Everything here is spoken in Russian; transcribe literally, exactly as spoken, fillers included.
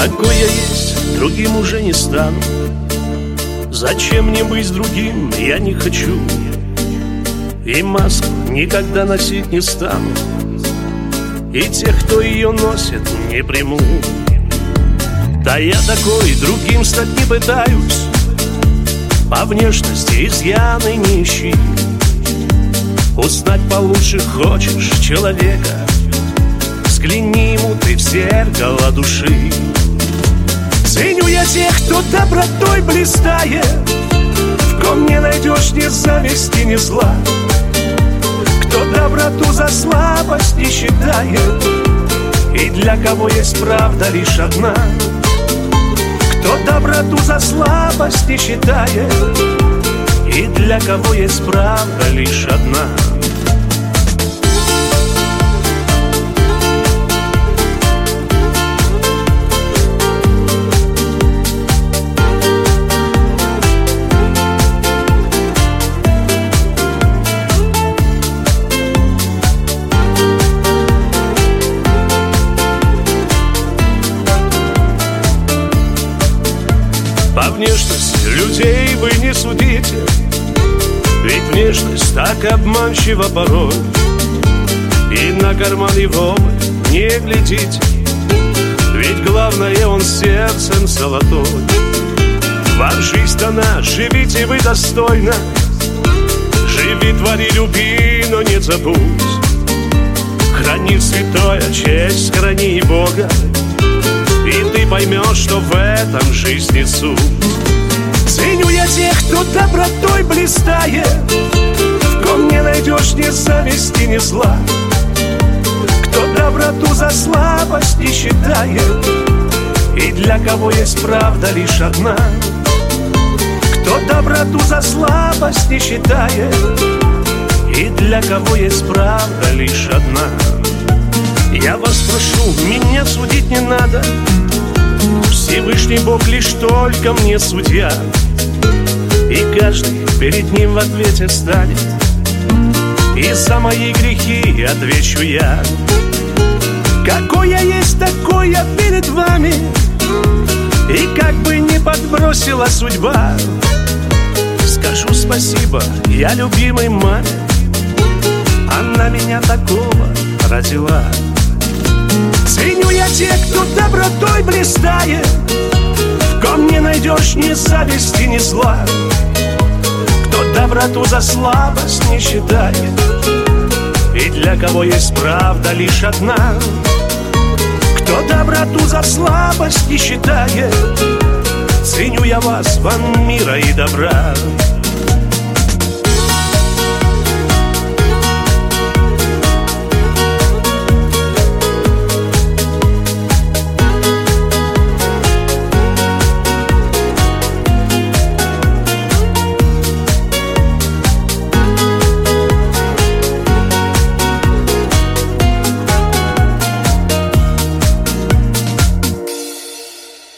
Какой я есть, другим уже не стану. Зачем мне быть другим, я не хочу. И маску никогда носить не стану. И тех, кто ее носит, не приму. Да я такой, другим стать не пытаюсь. По внешности изъяны не ищи. Узнать получше хочешь человека, взгляни ему ты в зеркало души. Ценю я тех, кто добротой блистает, в ком не найдешь ни зависти, ни зла, кто доброту за слабость не считает, и для кого есть правда лишь одна. Кто доброту за слабость не считает, и для кого есть правда лишь одна. По внешности людей вы не судите, ведь внешность так обманчива порой. И на карман его вы не глядите, ведь главное он сердцем золотой. Вам жизнь дана, живите вы достойно. Живи, твори, люби, но не забудь. Храни святое, честь храни Бога, и ты поймешь, что в этом жизни суть. Ценю я тех, кто добротой блистает, в ком не найдешь ни зависти, ни зла, кто доброту за слабость не считает, и для кого есть правда лишь одна. Кто доброту за слабость не считает, и для кого есть правда лишь одна. Я вас прошу, меня судить не надо. Всевышний Бог лишь только мне судья, и каждый перед ним в ответе станет, и за мои грехи отвечу я. Какой я есть, такой я перед вами, и как бы ни подбросила судьба, скажу спасибо я любимой маме, она меня такого родила. Ценю я тех, кто добротой блистает, в ком не найдешь ни зависти, ни зла, кто доброту за слабость не считает, и для кого есть правда лишь одна. Кто доброту за слабость не считает, ценю я вас, вам мира и добра.